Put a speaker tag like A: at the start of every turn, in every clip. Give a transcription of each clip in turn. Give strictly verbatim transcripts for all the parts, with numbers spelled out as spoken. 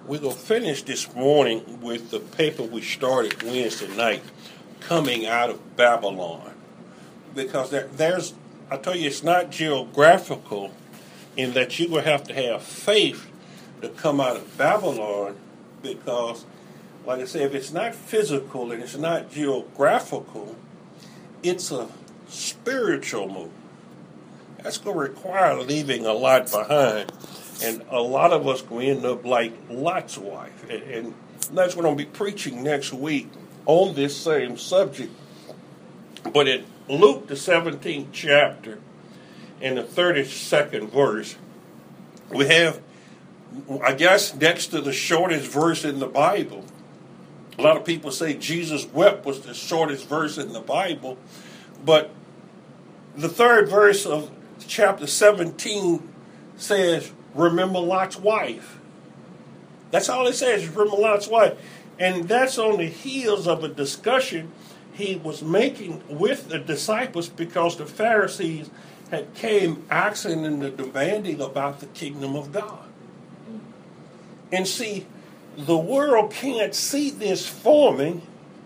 A: We're going to finish this morning with the paper we started Wednesday night, Coming Out of Babylon. Because there, there's, I tell you, it's not geographical in that you're going to have to have faith to come out of Babylon, because, like I said, if it's not physical and it's not geographical, it's a spiritual move. That's going to require leaving a lot behind. And a lot of us going to end up like Lot's wife. And, and that's what I'll be preaching next week on this same subject. But in Luke, the seventeenth chapter, and the thirty-second verse, we have, I guess, next to the shortest verse in the Bible. A lot of people say Jesus wept was the shortest verse in the Bible. But the third verse of chapter seventeen says, remember Lot's wife. That's all it says, remember Lot's wife. And that's on the heels of a discussion he was making with the disciples, because the Pharisees had came asking and demanding about the kingdom of God. And see, the world can't see this forming,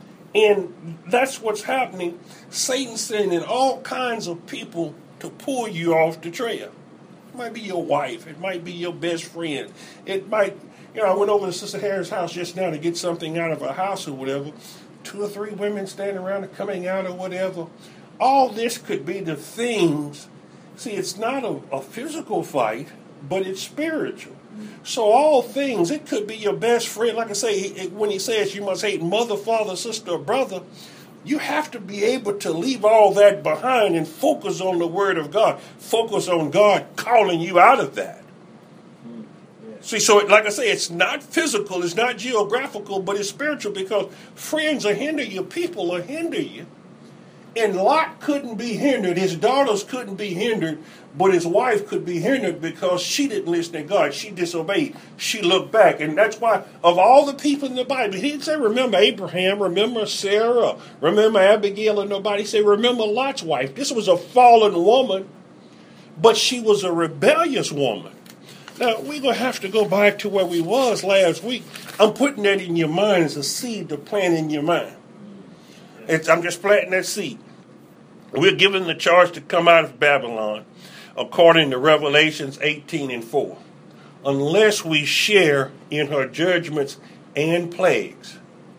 A: and that's what's happening. Satan's sending all kinds of people to pull you off the trail. It might be your wife. It might be your best friend. It might, you know, I went over to Sister Harris' house just now to get something out of her house or whatever. Two or three women standing around and coming out or whatever. All this could be the things. See, it's not a, a physical fight, but it's spiritual. So all things, it could be your best friend. Like I say, it, when he says you must hate mother, father, sister, or brother, you have to be able to leave all that behind and focus on the Word of God. Focus on God calling you out of that. Mm, yeah. See, so it, like I say, it's not physical, it's not geographical, but it's spiritual, because friends will hinder you, people will hinder you. And Lot couldn't be hindered. His daughters couldn't be hindered, but his wife could be hindered because she didn't listen to God. She disobeyed. She looked back. And that's why, of all the people in the Bible, he didn't say, remember Abraham, remember Sarah, remember Abigail, or nobody. He said, remember Lot's wife. This was a fallen woman, but she was a rebellious woman. Now, we're going to have to go back to where we was last week. I'm putting that in your mind as a seed to plant in your mind. It's, I'm just planting that seed. We're given the charge to come out of Babylon according to Revelations eighteen and four, unless we share in her judgments and plagues.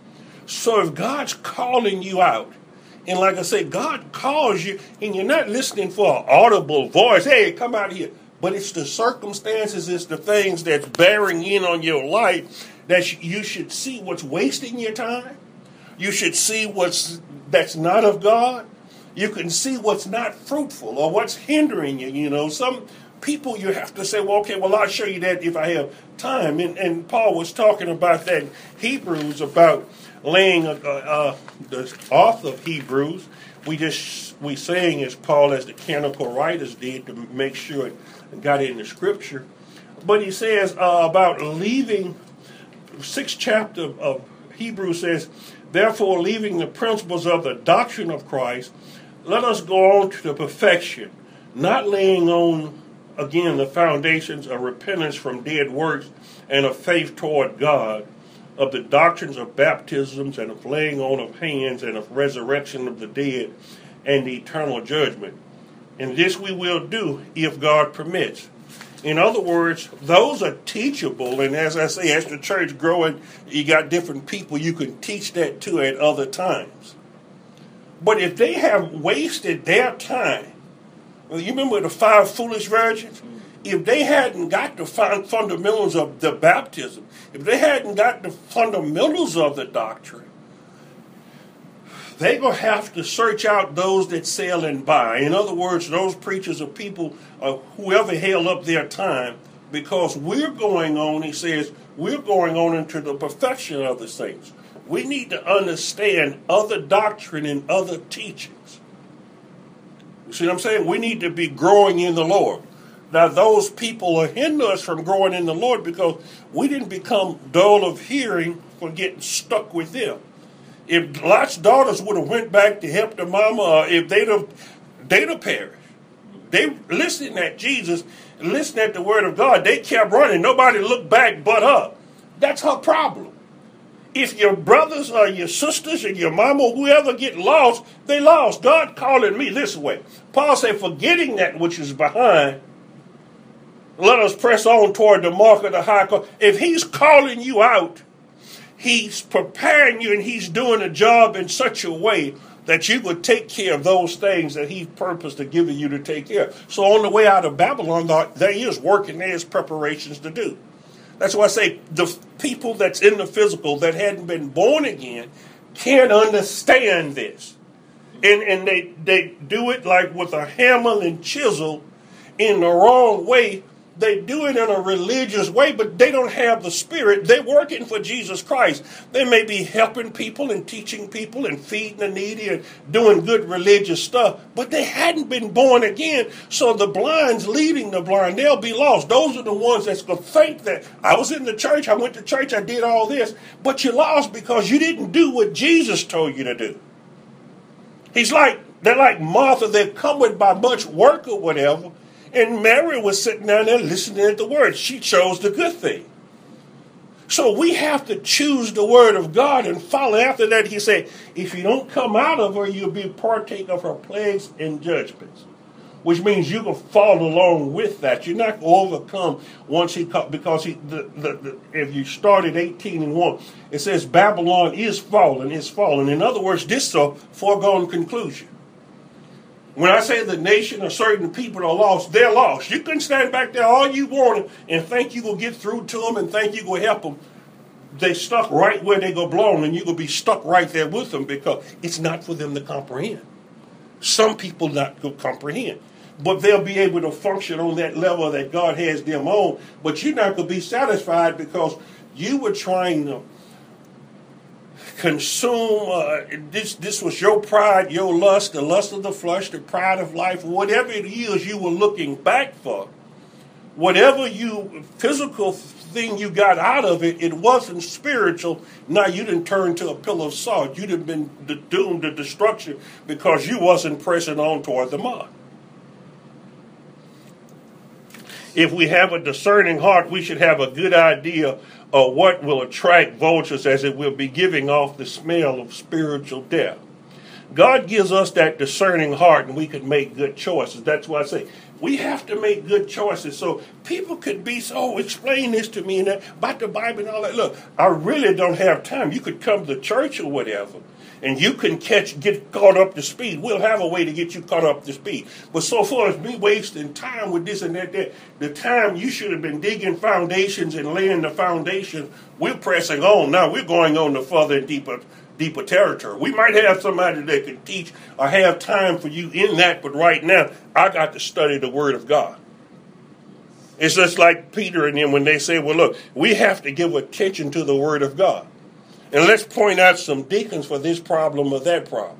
A: So if God's calling you out, and like I said, God calls you, and you're not listening for an audible voice, hey, come out here. But it's the circumstances, it's the things that's bearing in on your life that you should see what's wasting your time. You should see what's that's not of God. You can see what's not fruitful or what's hindering you. You know, some people you have to say, well, okay, well, I'll show you that if I have time. And, and Paul was talking about that in Hebrews, about laying, uh, uh, the author of Hebrews. We just, we saying as Paul, as the canonical writers did, to make sure it got in the scripture. But he says uh, about leaving, sixth chapter of Hebrews says, therefore, leaving the principles of the doctrine of Christ, let us go on to the perfection, not laying on, again, the foundations of repentance from dead works and of faith toward God, of the doctrines of baptisms and of laying on of hands and of resurrection of the dead and the eternal judgment. And this we will do if God permits. In other words, those are teachable, and as I say, as the church growing, you got different people you can teach that to at other times. But if they have wasted their time, well, you remember the five foolish virgins? If they hadn't got the fundamentals of the baptism, if they hadn't got the fundamentals of the doctrine, they're going to have to search out those that sell and buy. In other words, those preachers or people, or whoever held up their time, because we're going on, he says, we're going on into the perfection of the saints. We need to understand other doctrine and other teachings. You see what I'm saying? We need to be growing in the Lord. Now, those people will hinder us from growing in the Lord because we didn't become dull of hearing for getting stuck with them. If Lot's daughters would have went back to help the mama, or if they'd have, they'd have perished. They listening at Jesus, listening at the word of God. They kept running. Nobody looked back but her. That's her problem. If your brothers or your sisters and your mama or whoever get lost, they lost. God calling me this way. Paul said, forgetting that which is behind, let us press on toward the mark of the high call. If he's calling you out, he's preparing you and he's doing a job in such a way that you would take care of those things that he purposed to give you to take care of. So on the way out of Babylon, there is work and there is preparations to do. That's why I say the people that's in the physical that hadn't been born again can't understand this. And and they, they do it like with a hammer and chisel in the wrong way. They do it in a religious way, but they don't have the spirit. They're working for Jesus Christ. They may be helping people and teaching people and feeding the needy and doing good religious stuff, but they hadn't been born again. So the blind's leading the blind. They'll be lost. Those are the ones that's going to think that I was in the church, I went to church, I did all this, but you're lost because you didn't do what Jesus told you to do. He's like, they're like Martha. They're covered by much work or whatever. And Mary was sitting down there listening to the word. She chose the good thing. So we have to choose the word of God and follow. After that, he said, if you don't come out of her, you'll be partake of her plagues and judgments. Which means you will fall along with that. You're not going to overcome once he comes. Because he, the, the, the, if you start at eighteen and one, it says Babylon is fallen, is fallen. In other words, this is a foregone conclusion. When I say the nation or certain people are lost, they're lost. You can stand back there all you want and think you will get through to them and think you will help them. They stuck right where they go belong, and you will be stuck right there with them because it's not for them to comprehend. Some people not go comprehend. But they'll be able to function on that level that God has them on. But you're not going to be satisfied because you were trying to consume, uh, this this was your pride, your lust, the lust of the flesh, the pride of life, whatever it is you were looking back for, whatever you physical thing you got out of it, it wasn't spiritual. Now you didn't turn to a pillar of salt. You'd have been doomed to destruction because you wasn't pressing on toward the mark. If we have a discerning heart, we should have a good idea of what will attract vultures, as it will be giving off the smell of spiritual death. God gives us that discerning heart and we can make good choices. That's why I say we have to make good choices. So people could be, so oh, explain this to me and that, about the Bible and all that. Look, I really don't have time. You could come to church or whatever, and you can catch, get caught up to speed. We'll have a way to get you caught up to speed. But so far as me wasting time with this and that, that, the time you should have been digging foundations and laying the foundation, we're pressing on. Now we're going on to further and deeper, deeper territory. We might have somebody that can teach or have time for you in that, but right now, I got to study the Word of God. It's just like Peter and them when they say, well, look, we have to give attention to the Word of God. And let's point out some deacons for this problem or that problem.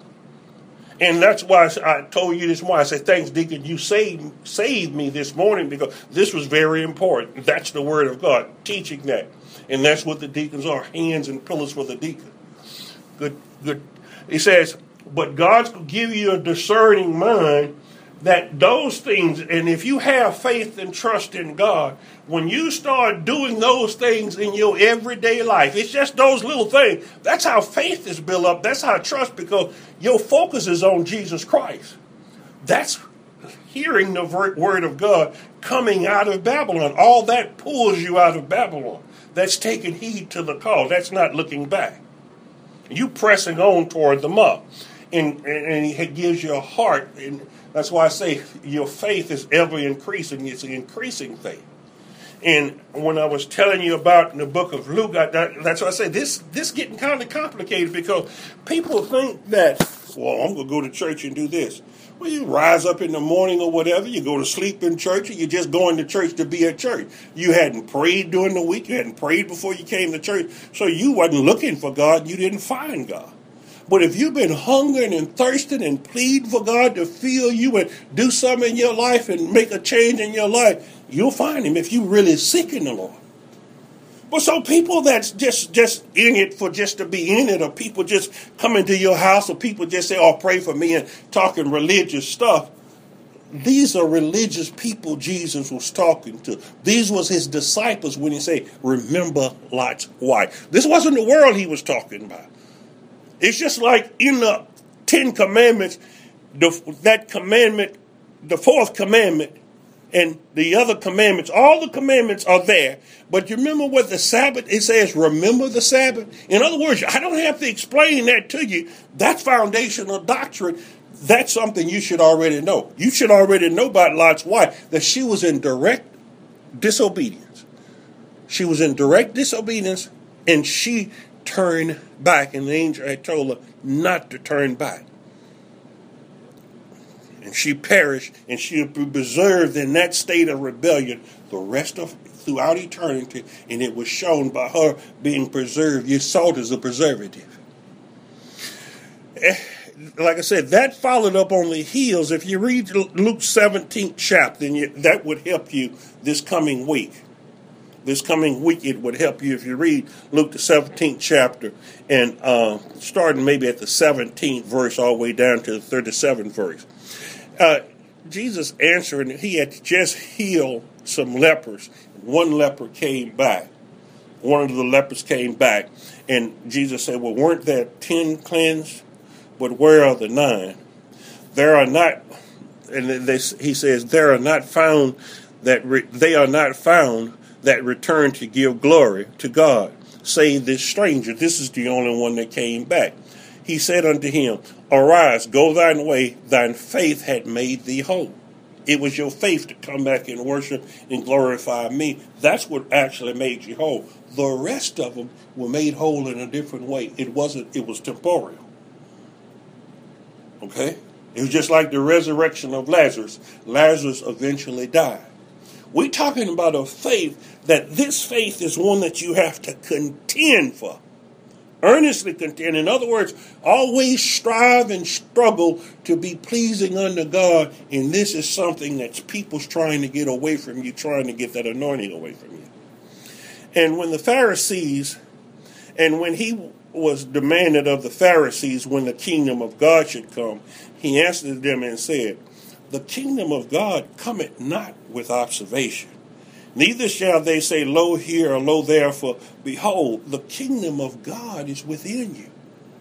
A: And that's why I told you this morning. I said, thanks, deacon, you saved, saved me this morning because this was very important. That's the word of God, teaching that. And that's what the deacons are, hands and pillars for the deacon. Good, good. He says, but God's going to give you a discerning mind that those things, and if you have faith and trust in God, when you start doing those things in your everyday life, it's just those little things. That's how faith is built up. That's how trust, because your focus is on Jesus Christ. That's hearing the word of God coming out of Babylon. All that pulls you out of Babylon. That's taking heed to the call. That's not looking back. You pressing on toward the mark. And, and he gives you a heart. And that's why I say your faith is ever increasing. It's an increasing faith. And when I was telling you about in the book of Luke, I, that, that's why I say this this getting kind of complicated because people think that, well, I'm going to go to church and do this. Well, you rise up in the morning or whatever, you go to sleep in church, or you're just going to church to be at church. You hadn't prayed during the week. You hadn't prayed before you came to church. So you wasn't looking for God. You didn't find God. But if you've been hungering and thirsting and pleading for God to fill you and do something in your life and make a change in your life, you'll find him if you really seeking the Lord. But so people that's just, just in it for just to be in it, or people just coming to your house, or people just say, oh, pray for me and talking religious stuff, these are religious people Jesus was talking to. These was his disciples when he said, remember Lot's wife. This wasn't the world he was talking about. It's just like in the Ten Commandments, the, that commandment, the fourth commandment, and the other commandments, all the commandments are there. But you remember what the Sabbath, it says, remember the Sabbath? In other words, I don't have to explain that to you. That's foundational doctrine. That's something you should already know. You should already know about Lot's wife, that she was in direct disobedience. She was in direct disobedience, and she turned back, and the angel had told her not to turn back. And she perished, and she'll be preserved in that state of rebellion the rest of throughout eternity, and it was shown by her being preserved. Your salt is a preservative. Like I said, that followed up on the heels. If you read Luke seventeenth chapter, then you, that would help you this coming week. This coming week, it would help you if you read Luke the seventeenth chapter and uh, starting maybe at the seventeenth verse all the way down to the thirty-seventh verse. Uh, Jesus answered, he had just healed some lepers. One leper came back. One of the lepers came back, and Jesus said, well, weren't there ten cleansed? But where are the nine? There are not, and they, he says, there are not found that re, they are not found that return to give glory to God, save this stranger. This is the only one that came back. He said unto him, arise, go thine way, thine faith had made thee whole. It was your faith to come back and worship and glorify me. That's what actually made you whole. The rest of them were made whole in a different way. It wasn't, it was temporal. Okay? It was just like the resurrection of Lazarus. Lazarus eventually died. We're talking about a faith that this faith is one that you have to contend for. Earnestly contend. In other words, always strive and struggle to be pleasing unto God. And this is something that people's trying to get away from you, trying to get that anointing away from you. And when the Pharisees, and when he was demanded of the Pharisees when the kingdom of God should come, he answered them and said, the kingdom of God cometh not with observation. Neither shall they say, lo here or lo there, for behold, the kingdom of God is within you.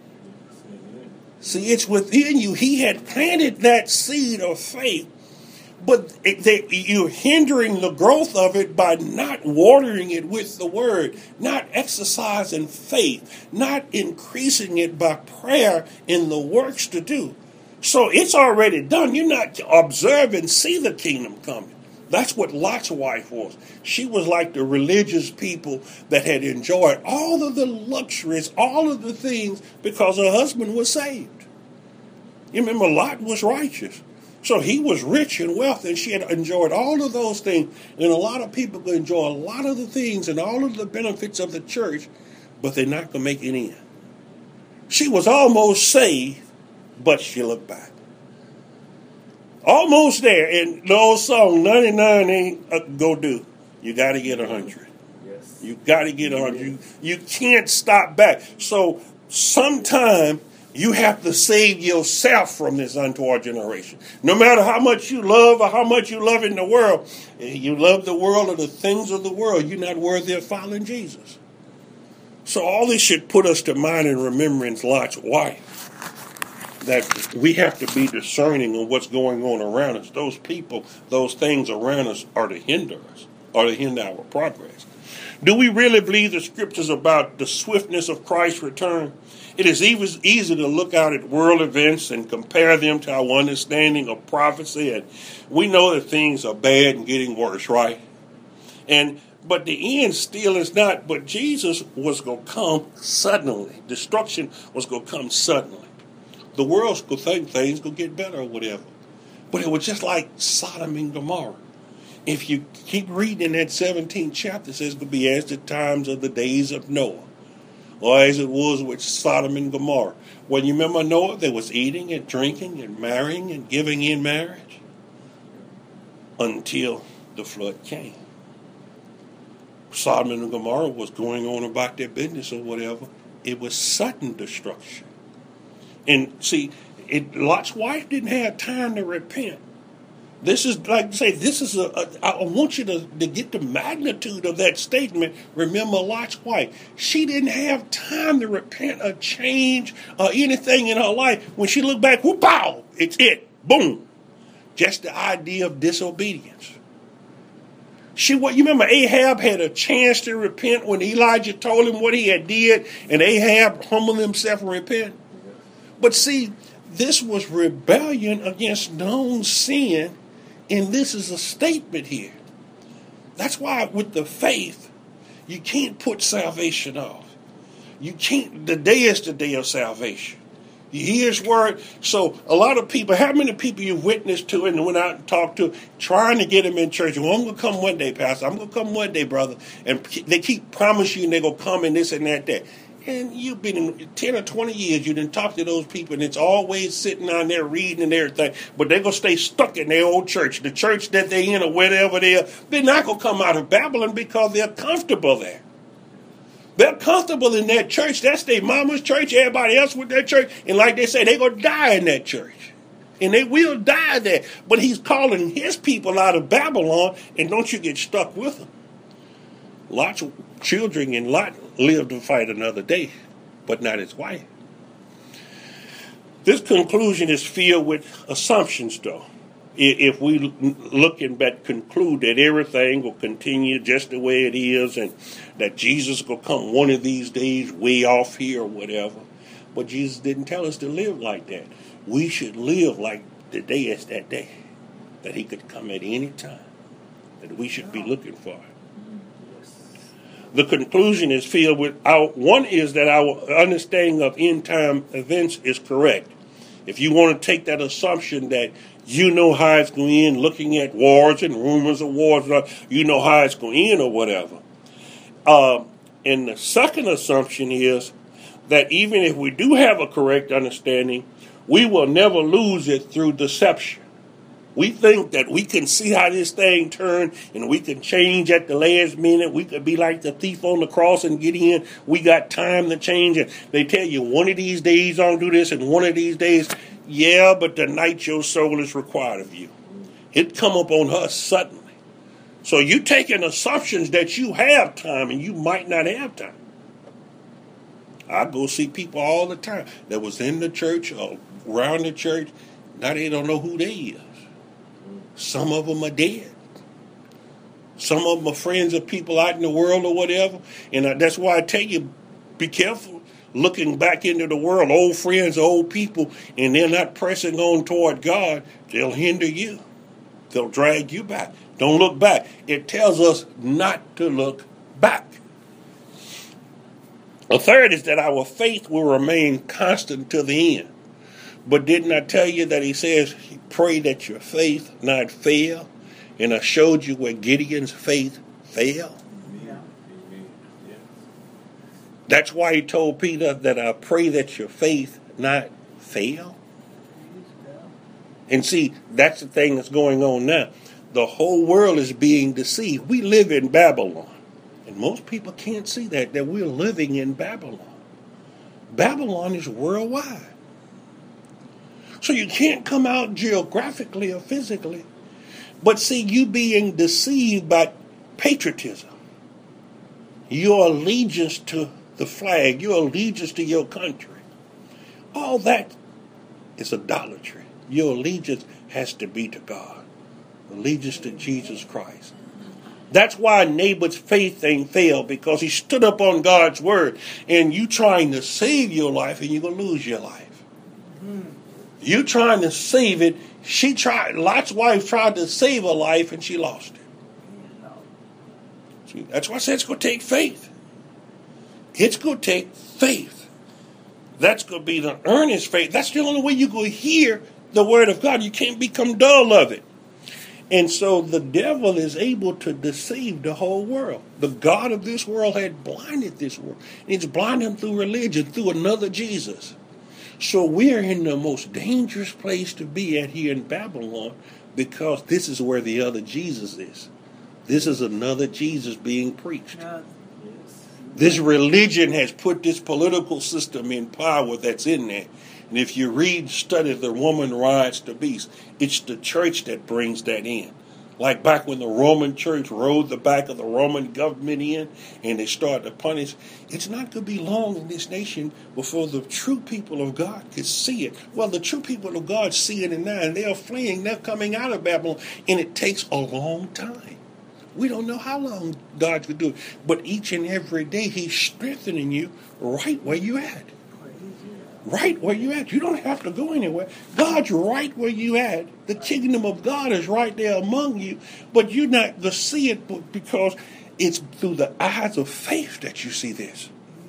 A: See, it's within you. He had planted that seed of faith, but it, they, you're hindering the growth of it by not watering it with the word, not exercising faith, not increasing it by prayer in the works to do. So it's already done. You're not observing, see the kingdom coming. That's what Lot's wife was. She was like the religious people that had enjoyed all of the luxuries, all of the things, because her husband was saved. You remember, Lot was righteous. So he was rich in wealth, and she had enjoyed all of those things. And a lot of people can enjoy a lot of the things and all of the benefits of the church, but they're not going to make it in. She was almost saved, but she looked back. Almost there. And the old song, ninety-nine ain't a go do. You got to get one hundred. Yes. You got to get one hundred. You, you can't stop back. So sometime you have to save yourself from this untoward generation. No matter how much you love or how much you love in the world, you love the world or the things of the world, you're not worthy of following Jesus. So all this should put us to mind and remembrance Lot's wife. That we have to be discerning of what's going on around us. Those people, those things around us are to hinder us, are to hinder our progress. Do we really believe the scriptures about the swiftness of Christ's return? It is easy to look out at world events and compare them to our understanding of prophecy. And we know that things are bad and getting worse, right? And but the end still is not. But Jesus was going to come suddenly. Destruction was going to come suddenly. The world's going to think things going to get better or whatever. But it was just like Sodom and Gomorrah. If you keep reading in that seventeenth chapter, it says it's going to be as the times of the days of Noah. Or as it was with Sodom and Gomorrah. When you remember Noah, they was eating and drinking and marrying and giving in marriage. Until the flood came. Sodom and Gomorrah was going on about their business or whatever. It was sudden destruction. And see, it, Lot's wife didn't have time to repent. This is, like I say, this is a, a I want you to, to get the magnitude of that statement. Remember Lot's wife. She didn't have time to repent or change or anything in her life. When she looked back, whoop, pow, it's it. Boom. Just the idea of disobedience. She, what you remember, Ahab had a chance to repent when Elijah told him what he had did, and Ahab humbled himself and repent. But see, this was rebellion against known sin. And this is a statement here. That's why with the faith, you can't put salvation off. You can't, the day is the day of salvation. You hear his word. So a lot of people, how many people you witnessed to and went out and talked to, trying to get them in church? Well, I'm going to come one day, Pastor. I'm going to come one day, brother. And they keep promising you they're going to come and this and that, that. And you've been in ten or twenty years, you didn't talk to those people, and it's always sitting on there reading and everything. But they're going to stay stuck in their old church, the church that they're in or whatever they are. They're not going to come out of Babylon because they're comfortable there. They're comfortable in that church. That's their mama's church, everybody else with their church. And like they say, they're going to die in that church. And they will die there. But he's calling his people out of Babylon, and don't you get stuck with them. Lot's children and Lot lived to fight another day, but not his wife. This conclusion is filled with assumptions, though. If we looking back conclude that everything will continue just the way it is and that Jesus will come one of these days way off here or whatever. But Jesus didn't tell us to live like that. We should live like the day is that day, that he could come at any time, that we should be looking for. The conclusion is filled with, our, one is that our understanding of end time events is correct. If you want to take that assumption that you know how it's going to end, looking at wars and rumors of wars, you know how it's going to end or whatever. Uh, and the second assumption is that even if we do have a correct understanding, we will never lose it through deception. We think that we can see how this thing turned and we can change at the last minute. We could be like the thief on the cross and get in. We got time to change it. They tell you one of these days I'll do this and one of these days, yeah, but the night your soul is required of you. It come up on her suddenly. So you taking assumptions that you have time and you might not have time. I go see people all the time that was in the church or around the church. Now they don't know who they is. Some of them are dead. Some of them are friends of people out in the world or whatever. And that's why I tell you, be careful looking back into the world. Old friends, old people, and they're not pressing on toward God. They'll hinder you. They'll drag you back. Don't look back. It tells us not to look back. A third is that our faith will remain constant to the end. But didn't I tell you that he says, pray that your faith not fail? And I showed you where Gideon's faith failed. Yeah. Yeah. That's why he told Peter that I pray that your faith not fail. And see, that's the thing that's going on now. The whole world is being deceived. We live in Babylon. And most people can't see that, that we're living in Babylon. Babylon is worldwide. So you can't come out geographically or physically. But see, you being deceived by patriotism. Your allegiance to the flag. Your allegiance to your country. All that is idolatry. Your allegiance has to be to God. Allegiance to Jesus Christ. That's why Naboth's faith ain't failed, because he stood up on God's word. And you trying to save your life and you're going to lose your life. Mm. You trying to save it. She tried. Lot's wife tried to save her life and she lost it. See, that's why I said it's going to take faith. It's going to take faith. That's going to be the earnest faith. That's the only way you go hear the word of God. You can't become dull of it. And so the devil is able to deceive the whole world. The God of this world had blinded this world. It's blinded through religion, through another Jesus. So we're in the most dangerous place to be at here in Babylon, because this is where the other Jesus is. This is another Jesus being preached. This religion has put this political system in power that's in there. And if you read and study The Woman Rides the Beast, it's the church that brings that in. Like back when the Roman church rode the back of the Roman government in and they started to punish. It's not going to be long in this nation before the true people of God could see it. Well, the true people of God see it now, and they're fleeing. They're coming out of Babylon, and it takes a long time. We don't know how long God could do it. But each and every day, he's strengthening you right where you're at. Right where you at. You don't have to go anywhere. God's right where you at. The kingdom of God is right there among you. But you're not going to see it because it's through the eyes of faith that you see this.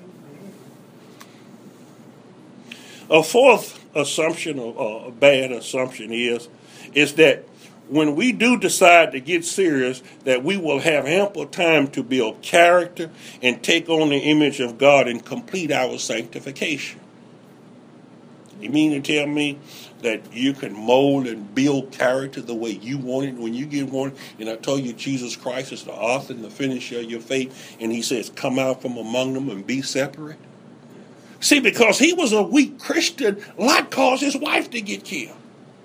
A: A fourth assumption, or a bad assumption is, is that when we do decide to get serious, that we will have ample time to build character and take on the image of God and complete our sanctification. You mean to tell me that you can mold and build character the way you want it when you get one? And I told you Jesus Christ is the author and the finisher of your faith. And he says, come out from among them and be separate. See, because he was a weak Christian, Lot caused his wife to get killed.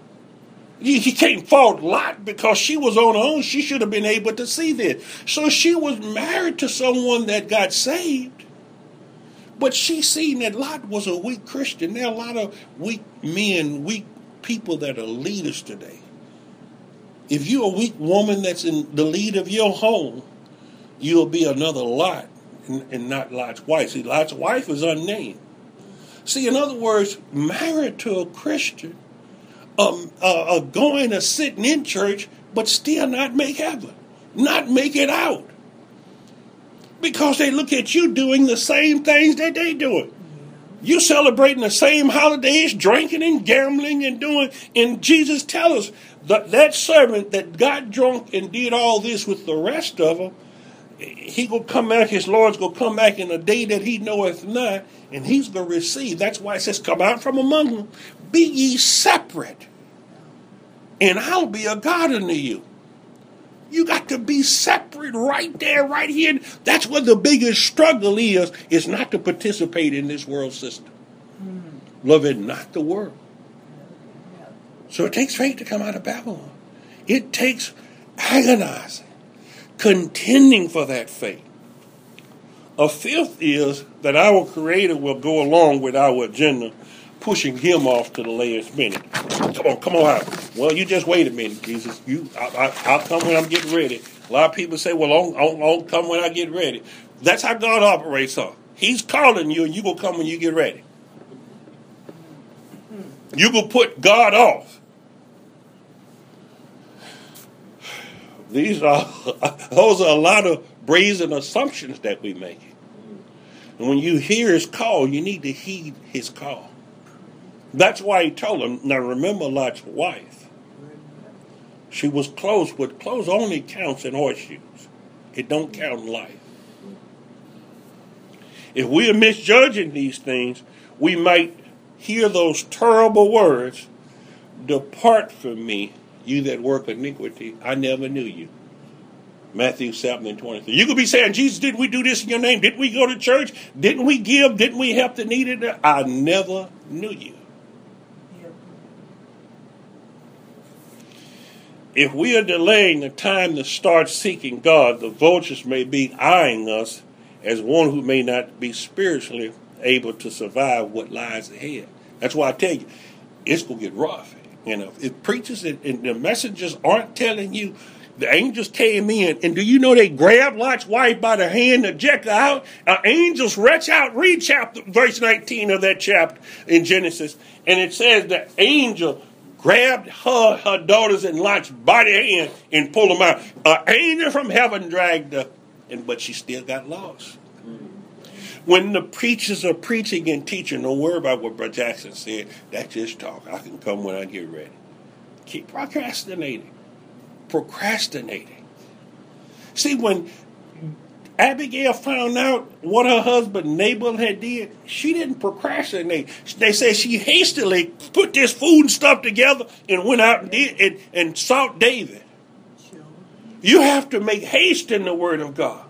A: He can't fault Lot because she was on her own. She should have been able to see this. So she was married to someone that got saved. But she seen that Lot was a weak Christian. There are a lot of weak men, weak people that are leaders today. If you're a weak woman that's in the lead of your home, you'll be another Lot and, and not Lot's wife. See, Lot's wife is unnamed. See, in other words, married to a Christian, um, uh, uh, going or sitting in church, but still not make heaven, not make it out. Because they look at you doing the same things that they doing. You celebrating the same holidays, drinking and gambling and doing. And Jesus tells us that that servant that got drunk and did all this with the rest of them, he gonna come back, his Lord's gonna come back in a day that he knoweth not, and he's gonna receive. That's why it says, come out from among them, be ye separate, and I'll be a God unto you. You got to be separate right there, right here. That's what the biggest struggle is, is not to participate in this world system. Mm. Love it, not the world. So it takes faith to come out of Babylon. It takes agonizing, contending for that faith. A fifth is that our Creator will go along with our agenda, pushing him off to the last minute. Come on, come on out. Well, you just wait a minute, Jesus. You, I, I, I'll come when I'm getting ready. A lot of people say, well, I'll, I'll, I'll come when I get ready. That's how God operates, huh? He's calling you, and you gonna come when you get ready. You gonna put God off. These are, those are a lot of brazen assumptions that we make. And when you hear his call, you need to heed his call. That's why he told him, now remember Lot's wife. She was clothes, but clothes only counts in horseshoes. It don't count in life. If we are misjudging these things, we might hear those terrible words, depart from me, you that work iniquity, I never knew you. Matthew seven and twenty-three. You could be saying, Jesus, didn't we do this in your name? Didn't we go to church? Didn't we give? Didn't we help the needed? I never knew you. If we are delaying the time to start seeking God, the vultures may be eyeing us as one who may not be spiritually able to survive what lies ahead. That's why I tell you, it's going to get rough. You know, if preachers and, and the messengers aren't telling you, the angels came in, and do you know they grabbed Lot's wife by the hand to check her out? Uh, angels reach out, read chapter, verse nineteen of that chapter in Genesis, and it says the angel grabbed her, her daughters and Lot's body hand and pulled them out. An angel from heaven dragged her, and but she still got lost. When the preachers are preaching and teaching, don't worry about what Brother Jackson said. That's just talk. I can come when I get ready. Keep procrastinating. Procrastinating. See, when Abigail found out what her husband Nabal had did, she didn't procrastinate. They say she hastily put this food and stuff together and went out and did and, and sought David. You have to make haste in the word of God.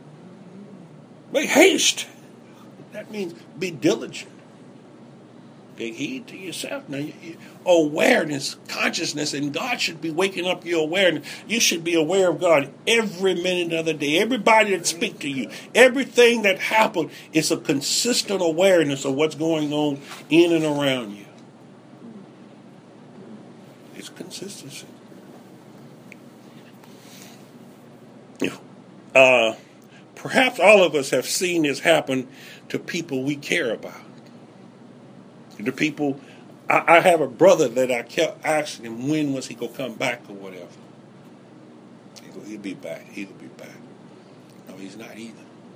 A: Make haste. That means be diligent. Take heed to yourself. Now, you, you, awareness, consciousness, and God should be waking up your awareness. You should be aware of God every minute of the day. Everybody that speaks to you, everything that happened, is a consistent awareness of what's going on in and around you. It's consistency. Uh, perhaps all of us have seen this happen to people we care about. The people, I, I have a brother that I kept asking him when was he going to come back or whatever. He go, he'll be back. He'll be back. No, he's not either.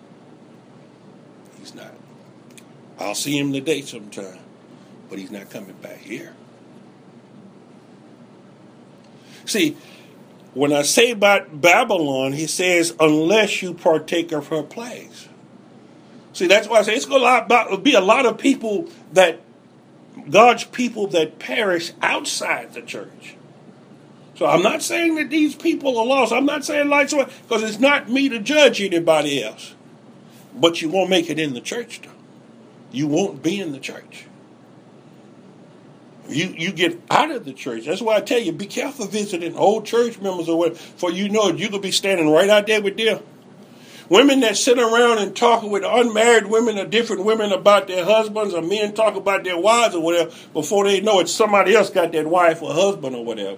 A: He's not. I'll see him today sometime, but he's not coming back here. See, when I say about Babylon, he says, unless you partake of her plagues. See, that's why I say it's going to be a lot of people that, God's people that perish outside the church. So I'm not saying that these people are lost. I'm not saying like so, because it's not me to judge anybody else. But you won't make it in the church, though. You won't be in the church. You you get out of the church. That's why I tell you, be careful visiting old church members or what, for you know you could be standing right out there with them. Women that sit around and talk with unmarried women or different women about their husbands, or men talk about their wives or whatever, before they know it, somebody else got that wife or husband or whatever.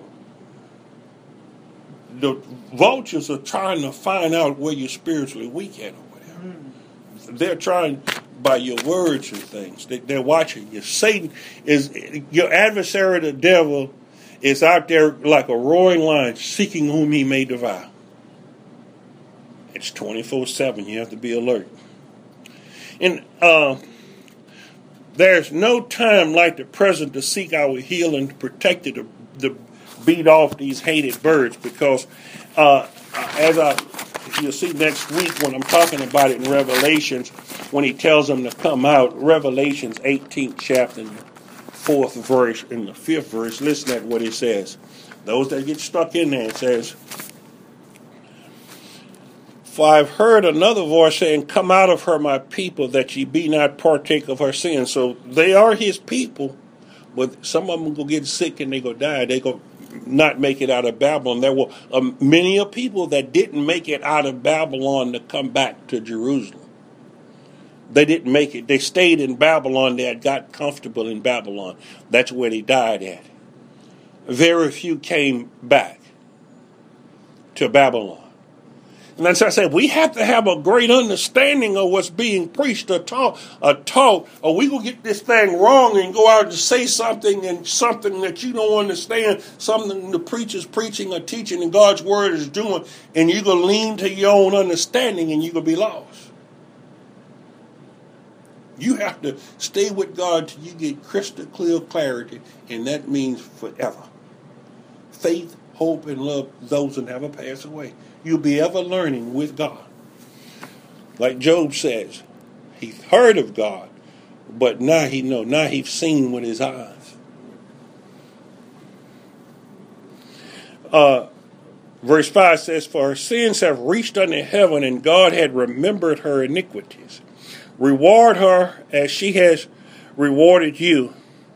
A: The vultures are trying to find out where you're spiritually weak at or whatever. Mm. They're trying by your words and things. They, they're watching you. Satan is, your adversary, the devil, is out there like a roaring lion seeking whom he may devour. It's twenty-four seven. You have to be alert. And uh, there's no time like the present to seek our healing, to protect it, to, to beat off these hated birds. Because uh, as I, you'll see next week when I'm talking about it in Revelations, when he tells them to come out, Revelations eighteenth chapter, fourth verse, and the fifth verse, listen at what it says. Those that get stuck in there, it says, for I've heard another voice saying, come out of her, my people, that ye be not partake of her sins. So they are his people, but some of them go get sick and they go die. They go not make it out of Babylon. There were um, many of people that didn't make it out of Babylon to come back to Jerusalem. They didn't make it. They stayed in Babylon. They had got comfortable in Babylon. That's where they died at. Very few came back to Babylon. And that's why I said we have to have a great understanding of what's being preached or taught, or taught, or we will get this thing wrong and go out and say something and something that you don't understand, something the preacher's preaching or teaching and God's word is doing, and you're going to lean to your own understanding and you're going to be lost. You have to stay with God till you get crystal clear clarity, and that means forever. Faith, hope, and love, those that never pass away. You'll be ever learning with God. Like Job says, he's heard of God, but now he know, now he's seen with his eyes. Uh, verse five says, for her sins have reached unto heaven, and God had remembered her iniquities. Reward her as she has rewarded you.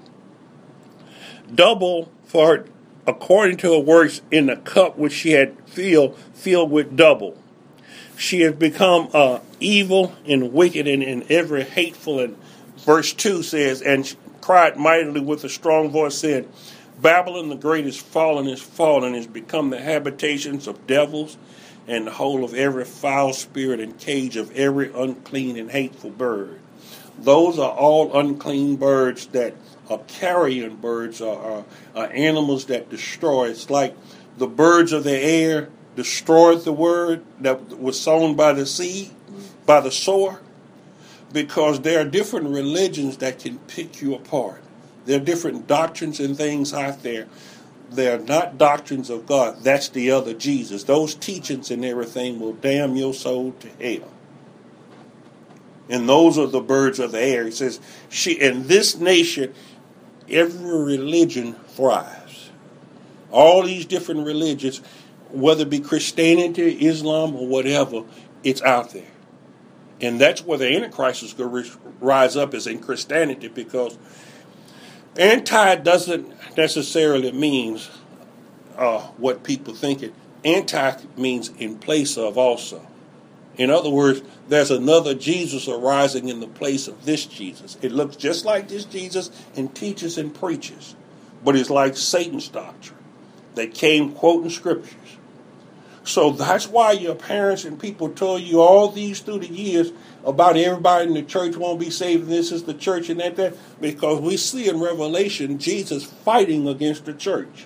A: Double for her, according to her works, in the cup which she had filled, filled with double. She has become uh, evil and wicked and, and every hateful. And verse two says, and cried mightily with a strong voice, saying, Babylon the great is fallen, is fallen, is become the habitations of devils, and the hole of every foul spirit, and cage of every unclean and hateful bird. Those are all unclean birds that are carrion birds, are, are, are animals that destroy. It's like the birds of the air destroyed the word that was sown by the seed, by the sower, because there are different religions that can pick you apart. There are different doctrines and things out there. They are not doctrines of God. That's the other Jesus. Those teachings and everything will damn your soul to hell. And those are the birds of the air. He says, she in this nation, every religion thrives. All these different religions, whether it be Christianity, Islam, or whatever, it's out there. And that's where the Antichrist is going to rise up, is in Christianity, because Anti doesn't necessarily mean uh, what people think it. Anti means in place of also. In other words, there's another Jesus arising in the place of this Jesus. It looks just like this Jesus and teaches and preaches, but it's like Satan's doctrine. They came quoting scriptures. So that's why your parents and people told you all these through the years about everybody in the church won't be saved, and this is the church and that, that, because we see in Revelation Jesus fighting against the church.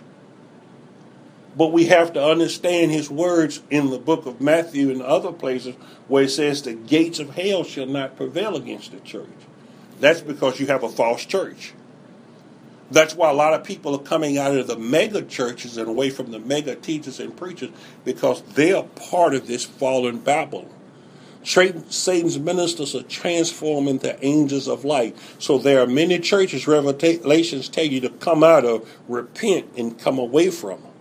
A: But we have to understand his words in the book of Matthew and other places where it says the gates of hell shall not prevail against the church. That's because you have a false church. That's why a lot of people are coming out of the mega churches and away from the mega teachers and preachers, because they are part of this fallen Babylon. Satan's ministers are transformed into angels of light. So there are many churches Revelations tell you to come out of, repent, and come away from them.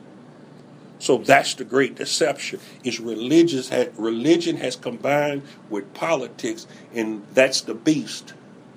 A: So that's the great deception. Is religious religion has combined with politics, and that's the beast.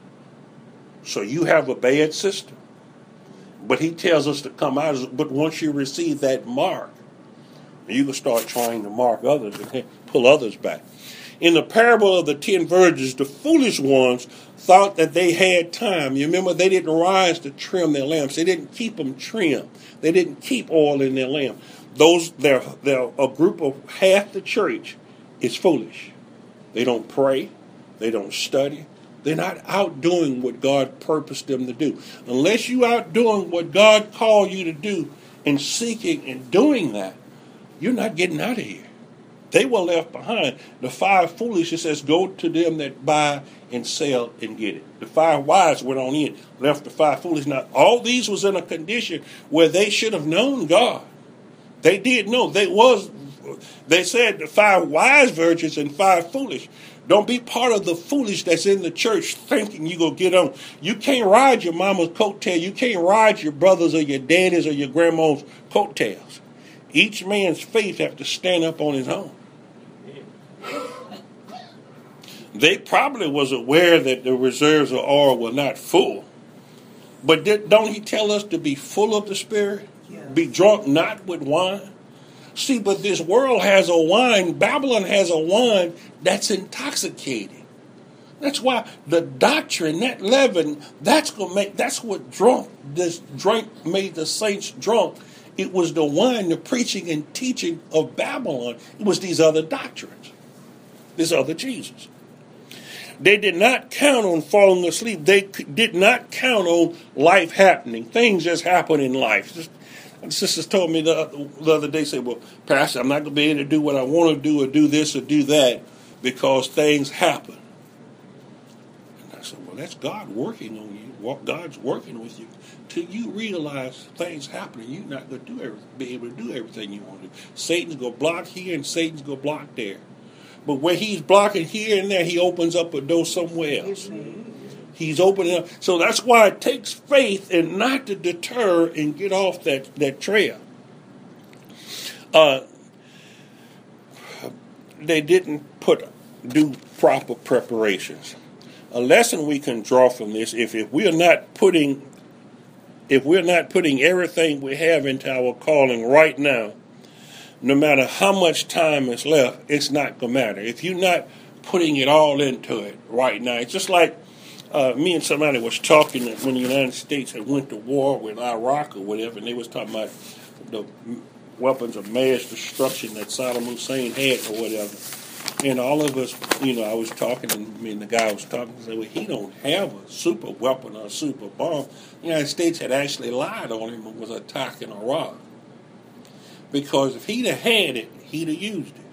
A: So you have a bad system. But he tells us to come out of it. But once you receive that mark, you can start trying to mark others and pull others back. In the parable of the ten virgins, the foolish ones thought that they had time. You remember, they didn't rise to trim their lamps. They didn't keep them trimmed. They didn't keep oil in their lamp. Those, they're, they're a group of half the church is foolish. They don't pray. They don't study. They're not out doing what God purposed them to do. Unless you out doing what God called you to do and seeking and doing that, you're not getting out of here. They were left behind. The five foolish, it says, go to them that buy and sell and get it. The five wise went on in, left the five foolish. Now, all these was in a condition where they should have known God. They did know. They was. They said the five wise virgins and five foolish. Don't be part of the foolish that's in the church thinking you going to get on. You can't ride your mama's coattail. You can't ride your brothers or your daddy's or your grandma's coattails. Each man's faith have to stand up on his own. They probably was aware that the reserves of oil were not full. But did, don't he tell us to be full of the Spirit? Yeah. Be drunk not with wine? See, but this world has a wine, Babylon has a wine that's intoxicating. That's why the doctrine, that leaven, that's gonna make that's what drunk this drink made the saints drunk. It was the wine, the preaching and teaching of Babylon. It was these other doctrines. This other Jesus. They did not count on falling asleep. They did not count on life happening. Things just happen in life. Just, sisters told me the, the other day, said, well, Pastor, I'm not going to be able to do what I want to do or do this or do that because things happen. And I said, well, that's God working on you. God's working with you. Till you realize things happening, you're not going to do every, be able to do everything you want to do. Satan's going to block here and Satan's going to block there. But where he's blocking here and there, he opens up a door somewhere else. He's opening up. So that's why it takes faith and not to deter and get off that, that trail. Uh, they didn't put do proper preparations. A lesson we can draw from this, if, if we're not putting if we're not putting everything we have into our calling right now, no matter how much time is left, it's not going to matter. If you're not putting it all into it right now, it's just like uh, me and somebody was talking when the United States had went to war with Iraq or whatever, and they was talking about the weapons of mass destruction that Saddam Hussein had or whatever. And all of us, you know, I was talking, and me and the guy was talking, and said, well, he don't have a super weapon or a super bomb. The United States had actually lied on him and was attacking Iraq. Because if he'd have had it, he'd have used it.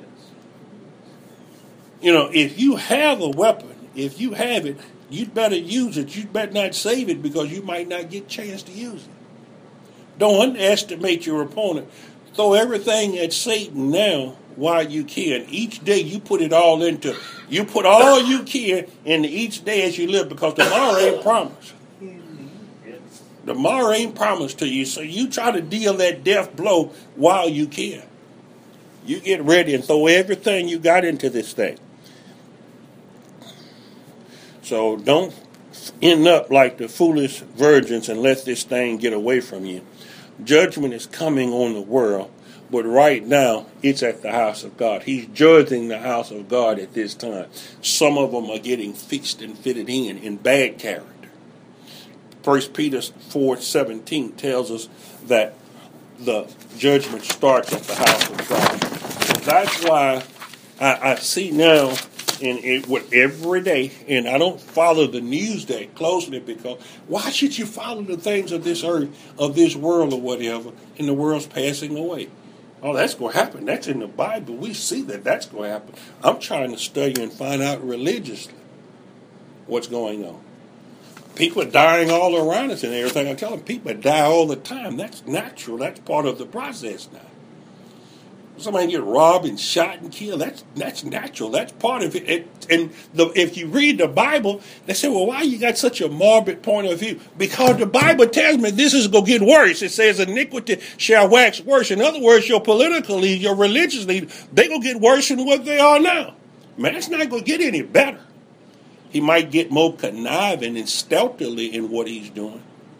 A: You know, if you have a weapon, if you have it, you'd better use it. You'd better not save it because you might not get a chance to use it. Don't underestimate your opponent. Throw everything at Satan now while you can. Each day you put it all into, you put all you can into each day as you live, because tomorrow ain't promised. Tomorrow ain't promised to you, so you try to deal that death blow while you can. You get ready and throw everything you got into this thing. So don't end up like the foolish virgins and let this thing get away from you. Judgment is coming on the world, but right now it's at the house of God. He's judging the house of God at this time. Some of them are getting fixed and fitted in in bad character. First Peter four seventeen tells us that the judgment starts at the house of God. So that's why I, I see now, and it with every day, and I don't follow the news that closely, because why should you follow the things of this earth, of this world or whatever, and the world's passing away? Oh, that's going to happen. That's in the Bible. We see that that's going to happen. I'm trying to study and find out religiously what's going on. People are dying all around us and everything. I tell them people die all the time. That's natural. That's part of the process now. Somebody get robbed and shot and killed. That's that's natural. That's part of it. it and the, if you read the Bible, they say, well, why you got such a morbid point of view? Because the Bible tells me this is going to get worse. It says iniquity shall wax worse. In other words, your political leader, your religious leader, they're going to get worse than what they are now. Man, it's not going to get any better. He might get more conniving and stealthily in what he's doing.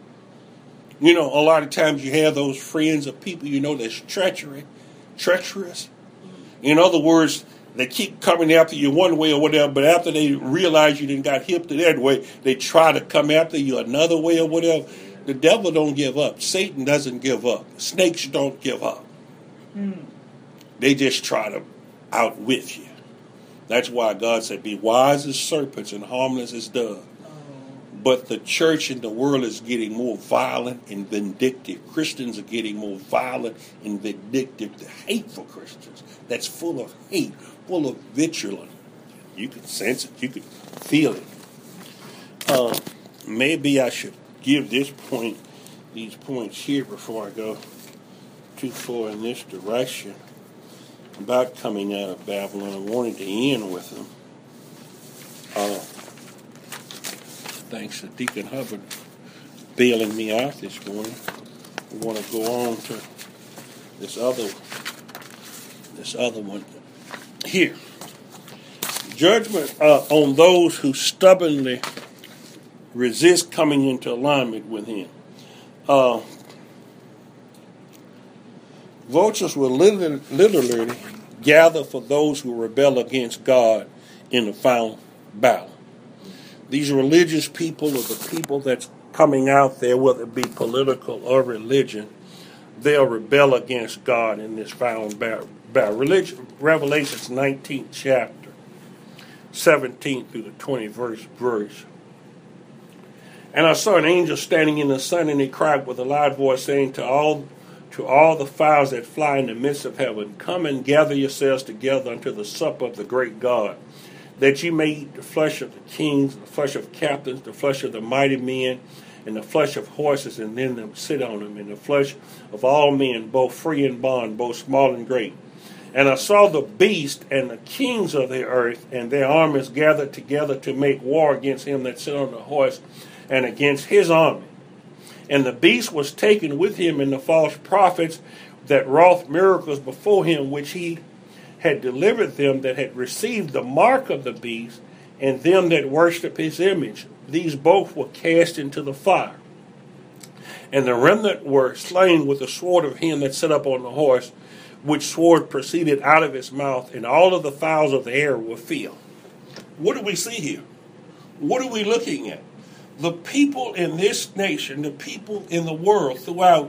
A: You know, a lot of times you have those friends of people you know that's treachery. treacherous. In other words, they keep coming after you one way or whatever, but after they realize you didn't got hip to that way, they try to come after you another way or whatever. The devil don't give up. Satan doesn't give up. Snakes don't give up. Mm. They just try to outwit you. That's why God said, be wise as serpents and harmless as doves. But the church in the world is getting more violent and vindictive. Christians are getting more violent and vindictive. The hateful Christians that's full of hate, full of vitriol. You can sense it. You can feel it. Uh, maybe I should give this point, these points here before I go too far in this direction about coming out of Babylon. I wanted to end with them. Uh, Thanks to Deacon Hubbard bailing me out this morning. We want to go on to this other, this other one here. Judgment uh, on those who stubbornly resist coming into alignment with Him. Uh, vultures will literally, literally gather for those who rebel against God in the final battle. These religious people, or the people that's coming out there, whether it be political or religion, they'll rebel against God in this final battle. Religion, Revelation's nineteenth chapter, seventeenth through the twenty-first verse. And I saw an angel standing in the sun, and he cried with a loud voice, saying to all to all the fowls that fly in the midst of heaven, come and gather yourselves together unto the supper of the great God, that ye may eat the flesh of the kings, the flesh of captains, the flesh of the mighty men, and the flesh of horses, and then them sit on them, and the flesh of all men, both free and bond, both small and great. And I saw the beast and the kings of the earth, and their armies gathered together to make war against him that sit on the horse, and against his army. And the beast was taken with him, and the false prophets that wrought miracles before him, which he had delivered them that had received the mark of the beast, and them that worshipped his image. These both were cast into the fire. And the remnant were slain with the sword of him that sat up on the horse, which sword proceeded out of his mouth, and all of the fowls of the air were filled. What do we see here? What are we looking at? The people in this nation, the people in the world throughout,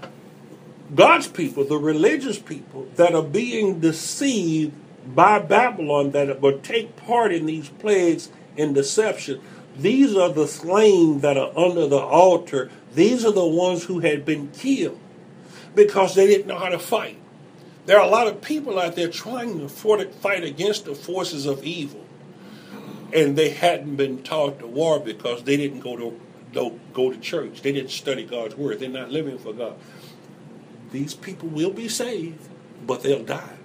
A: God's people, the religious people that are being deceived by Babylon, that will take part in these plagues and deception. These are the slain that are under the altar. These are the ones who had been killed because they didn't know how to fight. There are a lot of people out there trying to fight against the forces of evil, and they hadn't been taught to war because they didn't go to don't go to church. They didn't study God's word. They're not living for God. These people will be saved, but they'll die.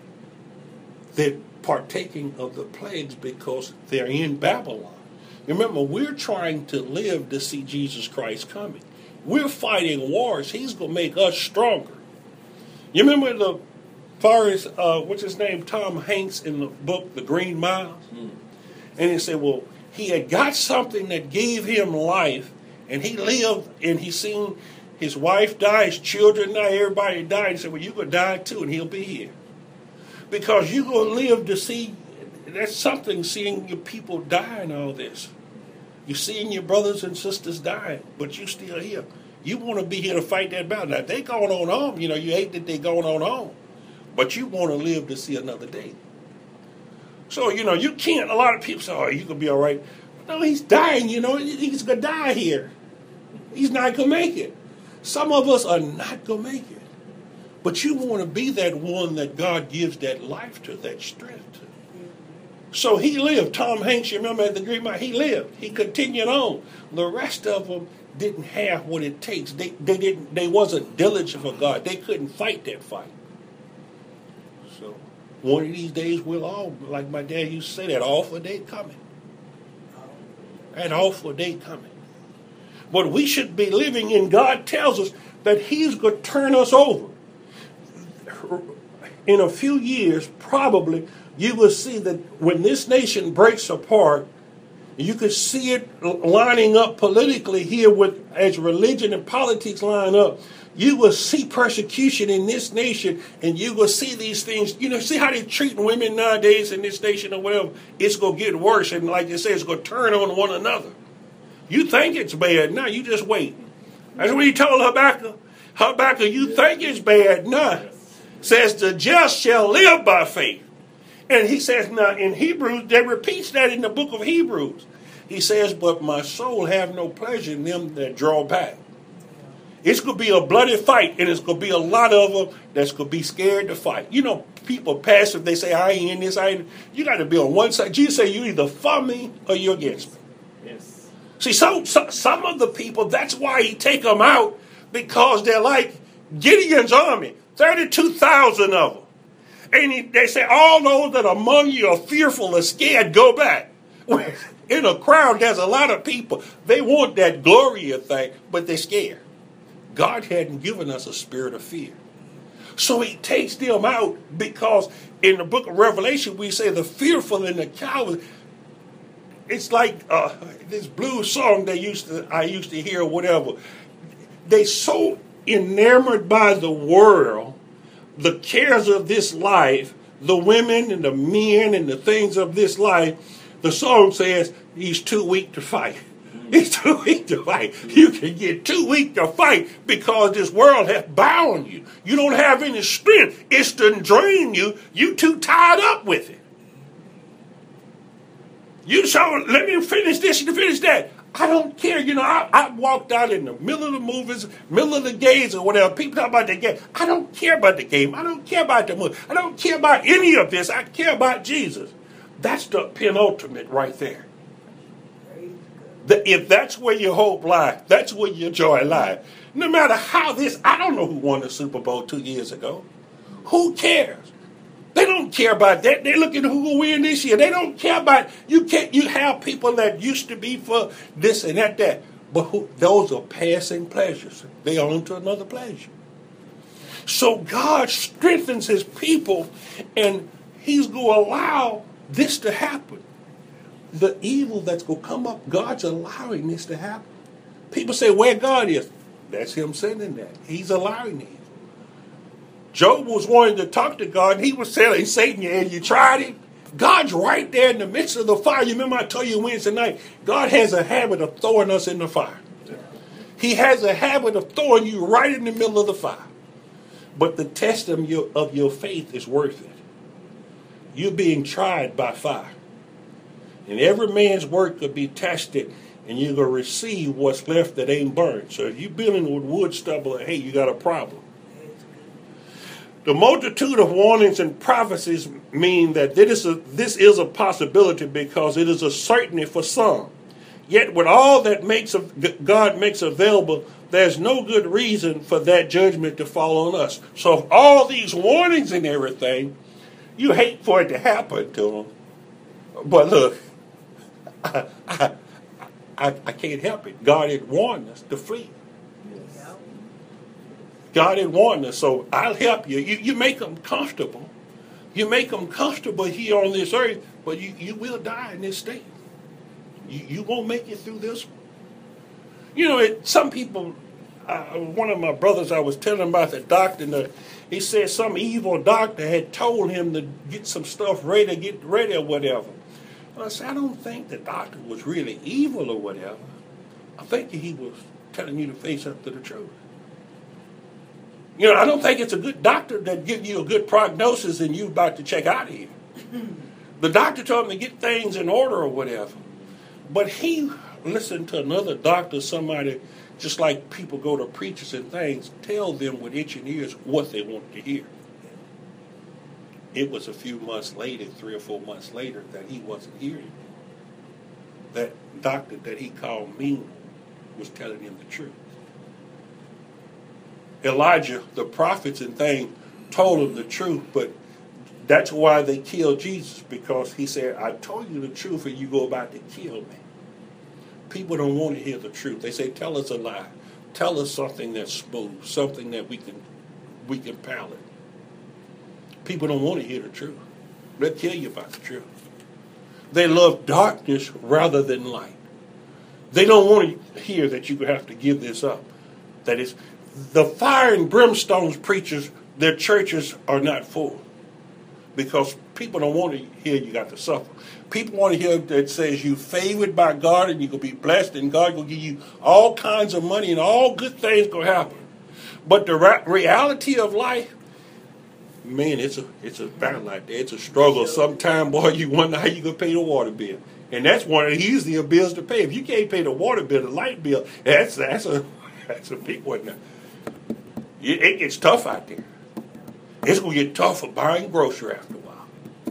A: They're partaking of the plagues because they're in Babylon. Remember, we're trying to live to see Jesus Christ coming. We're fighting wars. He's going to make us stronger. You remember the far as, uh, what's his name, Tom Hanks in the book, The Green Mile? Mm. And he said, well, He had got something that gave him life, and he lived, and he seen his wife die, his children die, everybody died. He said, well, you're going to die too, and he'll be here. Because you're going to live to see, that's something, seeing your people die and all this. You're seeing your brothers and sisters die, but you're still here. You want to be here to fight that battle. Now, they going on home. You know, you hate that they going on home. But you want to live to see another day. So, you know, you can't, a lot of people say, oh, you could be all right. No, he's dying, you know. He's going to die here. He's not going to make it. Some of us are not going to make it. But you want to be that one that God gives that life to, that strength to. So he lived. Tom Hanks, you remember at the Green Mile, he lived. He continued on. The rest of them didn't have what it takes. They they didn't. They wasn't diligent for God. They couldn't fight that fight. So one of these days we'll all, like my dad used to say, that awful day coming. That awful day coming. But we should be living in, God tells us that he's going to turn us over. In a few years, probably, you will see that when this nation breaks apart, you could see it lining up politically here with as religion and politics line up. You will see persecution in this nation, and you will see these things. You know, see how they're treating women nowadays in this nation or whatever. It's going to get worse, and like you say, it's going to turn on one another. You think it's bad. No, you just wait. That's what he told Habakkuk. Habakkuk, you think it's bad. No. Says the just shall live by faith. And he says now in Hebrews, they repeats that in the book of Hebrews. He says, but my soul have no pleasure in them that draw back. It's going to be a bloody fight, and it's going to be a lot of them that's going to be scared to fight. You know, people passive, they say, I ain't in this, I ain't. You got to be on one side. Jesus say, you either for me or you're against me. Yes. See, some, some, some of the people, that's why he take them out, because they're like Gideon's army, thirty-two thousand of them. And he, they say, all those that are among you are fearful or scared, go back. In a crowd, there's a lot of people. They want that glorious thing, but they're scared. God hadn't given us a spirit of fear. So he takes them out because in the book of Revelation, we say the fearful and the cowards. It's like uh, this blues song they used to, I used to hear or whatever. They so enamored by the world, the cares of this life, the women and the men and the things of this life. The song says he's too weak to fight. He's too weak to fight. You can get too weak to fight because this world has bound you. You don't have any strength. It's to drain you. You too tied up with it. You so let me finish this and finish that. I don't care. You know, I, I walked out in the middle of the movies, middle of the games or whatever. People talk about the game. I don't care about the game. I don't care about the movie. I don't care about any of this. I care about Jesus. That's the penultimate right there. The, if that's where your hope lies, that's where your joy lies. No matter how this, I don't know who won the Super Bowl two years ago. Who cares? They don't care about that. They're looking at who will win this year. They don't care about, you can't, you have people that used to be for this and that, that. But who, those are passing pleasures. They on to another pleasure. So God strengthens his people, and he's going to allow this to happen. The evil that's going to come up, God's allowing this to happen. People say, where God is, that's him sending that. He's allowing it. Job was wanting to talk to God, and he was telling Satan, and you tried it. God's right there in the midst of the fire. You remember I told you Wednesday night, God has a habit of throwing us in the fire. He has a habit of throwing you right in the middle of the fire. But the test of your, of your faith is worth it. You're being tried by fire. And every man's work could be tested, and you're going to receive what's left that ain't burned. So if you're building with wood stubble, hey, you got a problem. The multitude of warnings and prophecies mean that this is a, this is a possibility because it is a certainty for some. Yet with all that makes God makes available, there's no good reason for that judgment to fall on us. So all these warnings and everything, you hate for it to happen to them. But look, I, I, I, I can't help it. God had warned us to flee. Yes. God had warned us, so I'll help you. You, you make them comfortable. You make them comfortable here on this earth, but you, you will die in this state. You, you won't make it through this one. You know, it, some people, uh, one of my brothers, I was telling him about the doctor, and the, he said some evil doctor had told him to get some stuff ready, get ready or whatever. And I said, I don't think the doctor was really evil or whatever. I think he was telling you to face up to the truth. You know, I don't think it's a good doctor that gives you a good prognosis and you about to check out of here. The doctor told him to get things in order or whatever. But he listened to another doctor, somebody, just like people go to preachers and things, tell them with itching ears what they want to hear. It was a few months later, three or four months later, that he wasn't hearing. That doctor that he called mean was telling him the truth. Elijah, the prophets and things, told him the truth, but that's why they killed Jesus, because he said, I told you the truth and you go about to kill me. People don't want to hear the truth. They say, tell us a lie. Tell us something that's smooth, something that we can we can palate. People don't want to hear the truth. They'll kill you about the truth. They love darkness rather than light. They don't want to hear that you have to give this up. That is, the fire and brimstone preachers, their churches are not full. Because people don't want to hear you got to suffer. People want to hear that says you favored by God and you're going to be blessed and God will give you all kinds of money and all good things going to happen. But the ra- reality of life, man, it's a it's a battle out there. It's a struggle. Sometime, boy, you wonder how you're going to pay the water bill. And that's one of the easier bills to pay. If you can't pay the water bill, the light bill, that's that's a that's a big one now. It, it gets tough out there. It's going to get tough for buying grocery after a while.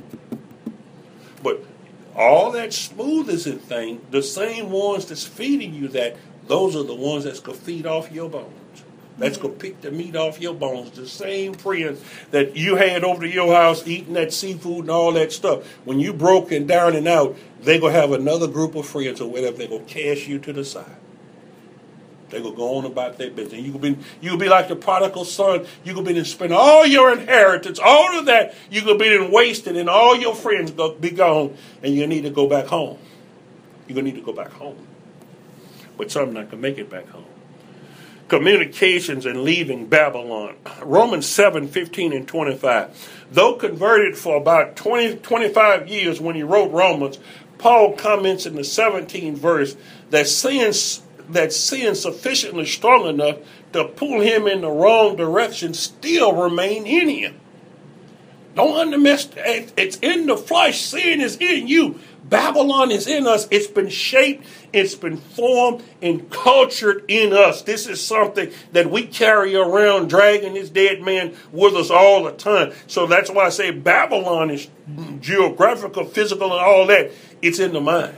A: But all that smoothest thing, the same ones that's feeding you that, those are the ones that's going to feed off your bones. That's going to pick the meat off your bones. The same friends that you had over to your house eating that seafood and all that stuff. When you broke and down and out, they're going to have another group of friends or whatever. They're going to cast you to the side. They're going to go on about their business. You'll be, you'll be like the prodigal son. You're going to be spend all your inheritance, all of that. You're going to be wasted, and all your friends going to be gone, and you need to go back home. You're going to need to go back home. But some not going to make it back home. Communications and leaving Babylon. Romans seven, fifteen and twenty-five. Though converted for about twenty, twenty-five years when he wrote Romans, Paul comments in the seventeenth verse that sin that sin sufficiently strong enough to pull him in the wrong direction still remain in him. Don't underestimate. It's in the flesh. Sin is in you. Babylon is in us. It's been shaped, it's been formed and cultured in us. This is something that we carry around, dragging this dead man with us all the time. So that's why I say Babylon is geographical, physical, and all that. It's in the mind.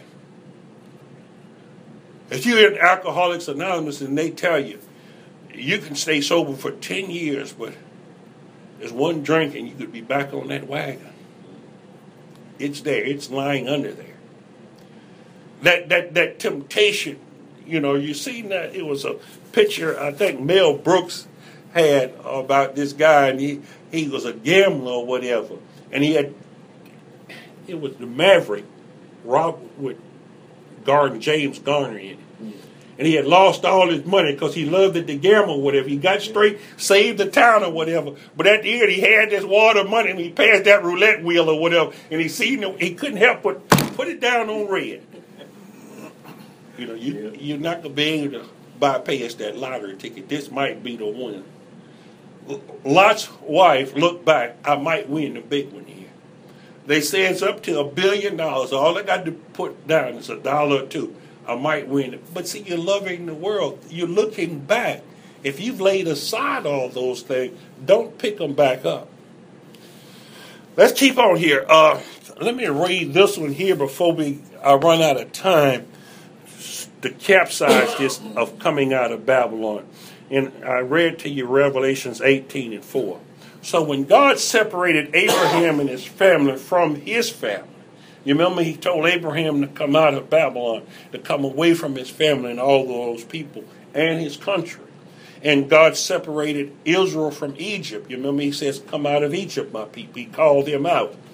A: If you're in Alcoholics Anonymous and they tell you, you can stay sober for ten years, but there's one drink and you could be back on that wagon. It's there. It's lying under there. That that that temptation, you know, you seen that it was a picture I think Mel Brooks had about this guy, and he, he was a gambler or whatever, and he had it was the Maverick, Rob with Garden James Garner in it. And he had lost all his money because he loved it to gamble or whatever. He got straight, saved the town or whatever. But at the end, he had this water money and he passed that roulette wheel or whatever. And he seen it, he couldn't help but put it down on red. You know, you, you're not going to be able to bypass that lottery ticket. This might be the one. Lot's wife looked back, I might win the big one here. They say it's up to a billion dollars. All I got to put down is a dollar or two. I might win it. But see, you're loving the world. You're looking back. If you've laid aside all those things, don't pick them back up. Let's keep on here. Uh, let me read this one here before we I run out of time to capsize this of coming out of Babylon. And I read to you Revelations eighteen and four. So when God separated Abraham and his family from his family, you remember he told Abraham to come out of Babylon, to come away from his family and all those people and his country. And God separated Israel from Egypt. You remember he says, come out of Egypt, my people. He called them out.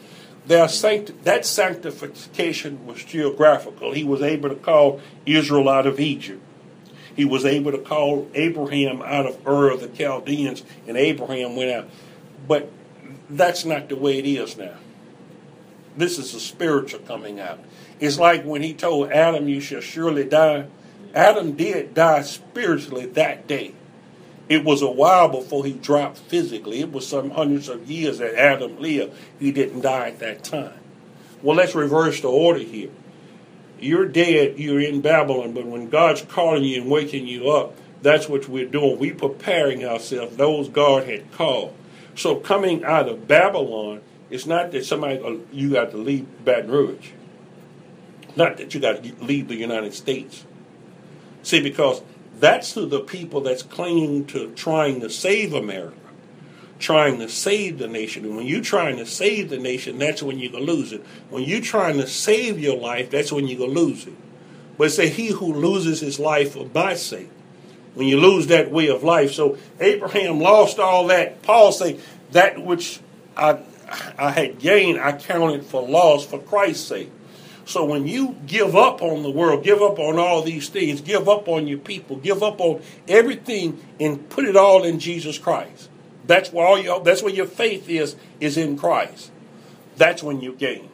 A: Their sanct- that sanctification was geographical. He was able to call Israel out of Egypt. He was able to call Abraham out of Ur of the Chaldeans, and Abraham went out. But that's not the way it is now. This is a spiritual coming out. It's like when he told Adam, you shall surely die. Adam did die spiritually that day. It was a while before he dropped physically. It was some hundreds of years that Adam lived. He didn't die at that time. Well, let's reverse the order here. You're dead, you're in Babylon, but when God's calling you and waking you up, that's what we're doing. We're preparing ourselves, those God had called. So coming out of Babylon, it's not that somebody, you got to leave Baton Rouge. Not that you got to leave the United States. See, because that's to the people that's clinging to trying to save America, trying to save the nation. And when you're trying to save the nation, that's when you're going to lose it. When you're trying to save your life, that's when you're going to lose it. But it say, he who loses his life for my sake. When you lose that way of life. So Abraham lost all that. Paul say, that which I, I had gained, I counted for loss for Christ's sake. So when you give up on the world, give up on all these things, give up on your people, give up on everything and put it all in Jesus Christ. That's where all your that's where your faith is, is in Christ. That's when you gain.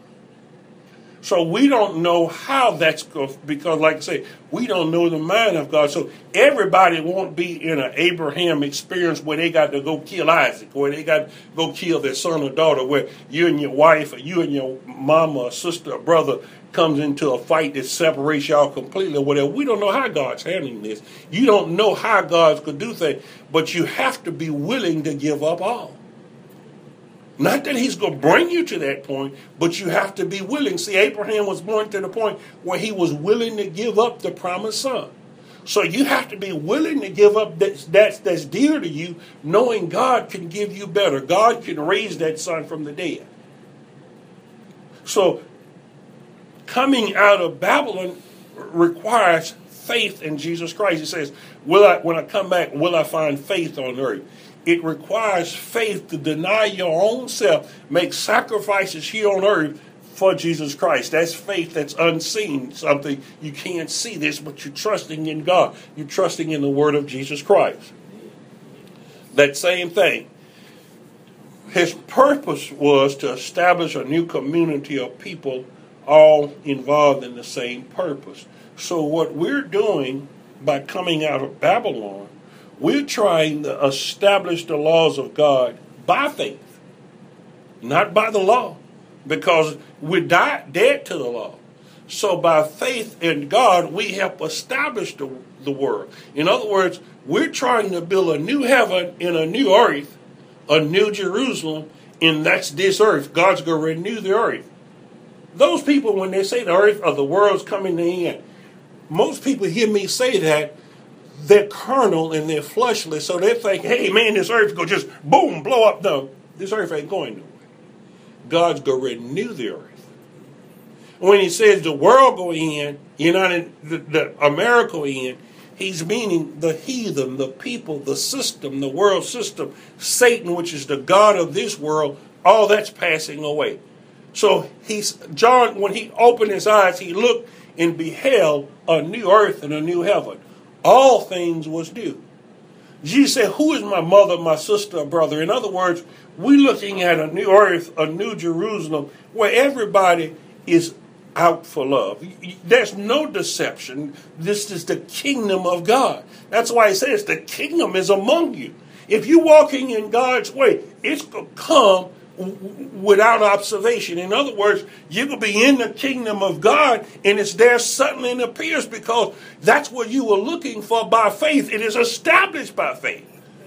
A: So we don't know how that's going, because like I say, we don't know the mind of God. So everybody won't be in an Abraham experience where they got to go kill Isaac, where they got to go kill their son or daughter, where you and your wife or you and your mama or sister or brother comes into a fight that separates y'all completely or whatever. We don't know how God's handling this. You don't know how God's going to do things, but you have to be willing to give up all. Not that he's going to bring you to that point, but you have to be willing. See, Abraham was born to the point where he was willing to give up the promised son. So you have to be willing to give up that, that's, that's dear to you, knowing God can give you better. God can raise that son from the dead. So coming out of Babylon requires faith in Jesus Christ. He says, "Will I, when I come back, will I find faith on earth?" It requires faith to deny your own self, make sacrifices here on earth for Jesus Christ. That's faith that's unseen, something you can't see this, but you're trusting in God. You're trusting in the word of Jesus Christ. That same thing. His purpose was to establish a new community of people all involved in the same purpose. So what we're doing by coming out of Babylon, we're trying to establish the laws of God by faith, not by the law, because we're die, dead to the law. So by faith in God, we help establish the, the world. In other words, we're trying to build a new heaven and a new earth, a new Jerusalem, and that's this earth. God's going to renew the earth. Those people, when they say the earth or the world's coming to the end, most people hear me say that, they're carnal and they're fleshly, so they think, hey man, this earth go just boom, blow up. No, this earth ain't going nowhere. God's going to renew the earth. When he says the world go in, United, the, the America in, he's meaning the heathen, the people, the system, the world system, Satan, which is the God of this world, all that's passing away. So he's John, when he opened his eyes, he looked and beheld a new earth and a new heaven. All things was new. Jesus said, who is my mother, my sister, or brother? In other words, we're looking at a new earth, a new Jerusalem, where everybody is out for love. There's no deception. This is the kingdom of God. That's why he says the kingdom is among you. If you're walking in God's way, it's going to come without observation. In other words, you could be in the kingdom of God and it's there suddenly and appears, because that's what you were looking for by faith. It is established by faith.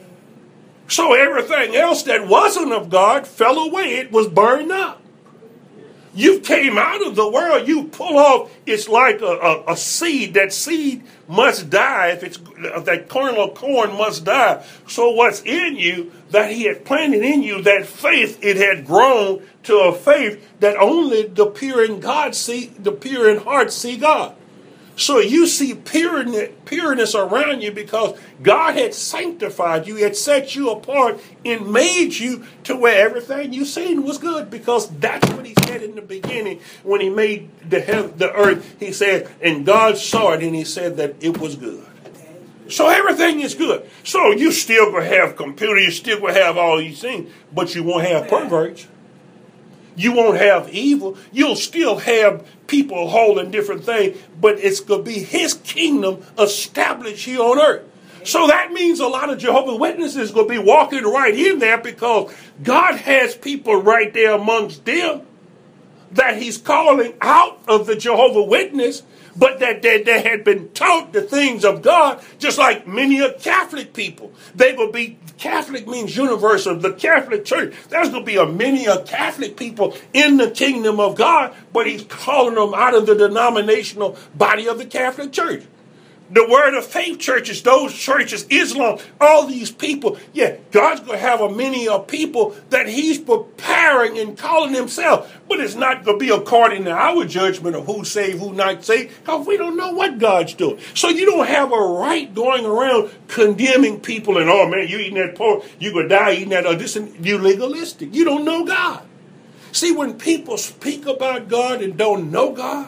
A: So everything else that wasn't of God fell away. It was burned up. You came out of the world. You pull off. It's like a, a, a seed. That seed must die. If it's that kernel of corn must die. So what's in you that he had planted in you, that faith, it had grown to a faith that only the pure in God see, the pure in heart see God. So you see pureness, pureness around you because God had sanctified you, had set you apart, and made you to where everything you seen was good, because that's what he said in the beginning when he made the heaven, the earth. He said, and God saw it, and he said that it was good. So everything is good. So you still going to have computer, you still going to have all these things, but you won't have perverts. You won't have evil. You'll still have people holding different things, but it's going to be his kingdom established here on earth. So that means a lot of Jehovah's Witnesses going to be walking right in there, because God has people right there amongst them that he's calling out of the Jehovah's Witness, but that they, they had been taught the things of God, just like many of Catholic people. They will be, Catholic means universal, the Catholic Church. There's going to be a many of Catholic people in the kingdom of God, but he's calling them out of the denominational body of the Catholic Church. The Word of Faith churches, those churches, Islam, all these people, yeah, God's going to have a many of people that he's preparing and calling himself. But it's not going to be according to our judgment of who's saved, who not saved, because we don't know what God's doing. So you don't have a right going around condemning people and, oh man, you eating that pork, you're going to die eating that, or this, and you legalistic. You don't know God. See, when people speak about God and don't know God,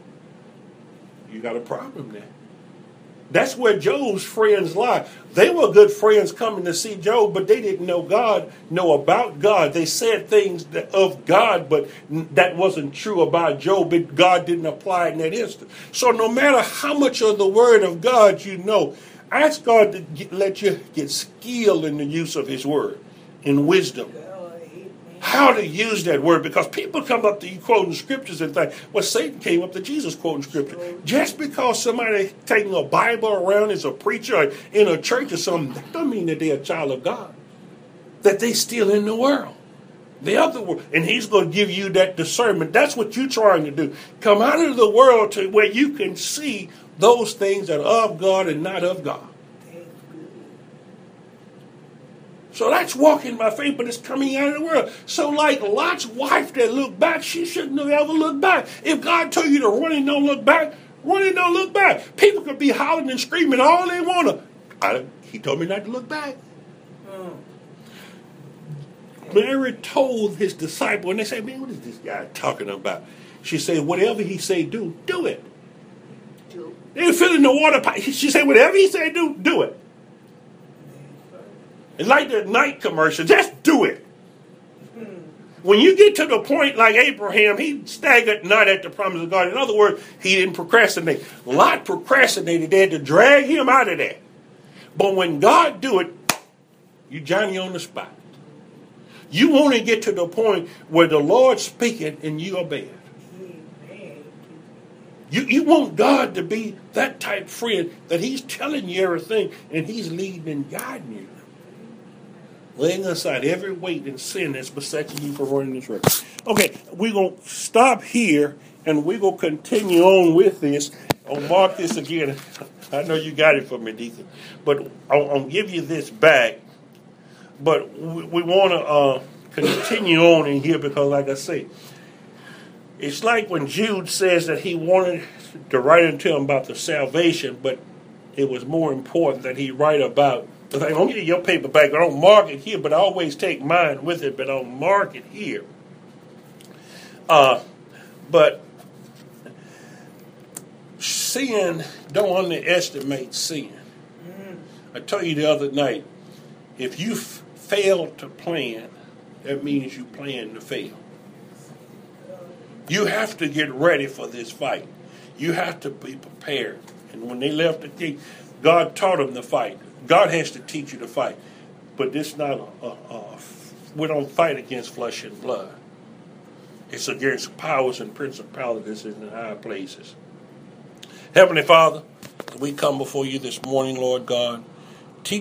A: you got a problem there. That's where Job's friends lie. They were good friends coming to see Job, but they didn't know God, know about God. They said things that, of God, but that wasn't true about Job. But God didn't apply it in that instant. So no matter how much of the word of God you know, ask God to get, let you get skill in the use of his word, in wisdom. How to use that word, because people come up to you quoting scriptures and think, well, Satan came up to Jesus quoting scripture. Just because somebody taking a Bible around as a preacher in a church or something, that doesn't mean that they're a child of God. That they still in the world. The other world. And he's going to give you that discernment. That's what you're trying to do. Come out of the world to where you can see those things that are of God and not of God. So that's walking by faith, but it's coming out of the world. So like Lot's wife that looked back, she shouldn't have ever looked back. If God told you to run and don't look back, run and don't look back. People could be hollering and screaming all they want to. I, he told me not to look back. Mm. Mary told his disciple, and they said, man, what is this guy talking about? She said, whatever he say do, do it. Do. They were filling the water pipe. She said, whatever he say do, do it. It's like the night commercial. Just do it. When you get to the point like Abraham, he staggered not at the promise of God. In other words, he didn't procrastinate. Lot procrastinated. They had to drag him out of there. But when God do it, you Johnny on the spot. You want to get to the point where the Lord's speaking and you obey it. You, you want God to be that type friend that he's telling you everything and he's leading and guiding you. Laying aside every weight and sin that's besetting you for running this race. Okay, we're going to stop here, and we're going to continue on with this. I'll mark this again. I know you got it for me, Deacon. But I'll, I'll give you this back. But we, we want to uh, continue on in here because, like I say, it's like when Jude says that he wanted to write into him about the salvation, but it was more important that he write about. I don't get your paper back. I don't mark it here, but I always take mine with it, but I don't mark it here. Uh, but sin, don't underestimate sin. I told you the other night, if you f- fail to plan, that means you plan to fail. You have to get ready for this fight. You have to be prepared. And when they left the king, God taught them to fight. God has to teach you to fight. But this not a, a, a, we don't fight against flesh and blood. It's against powers and principalities in the high places. Heavenly Father, we come before you this morning, Lord God.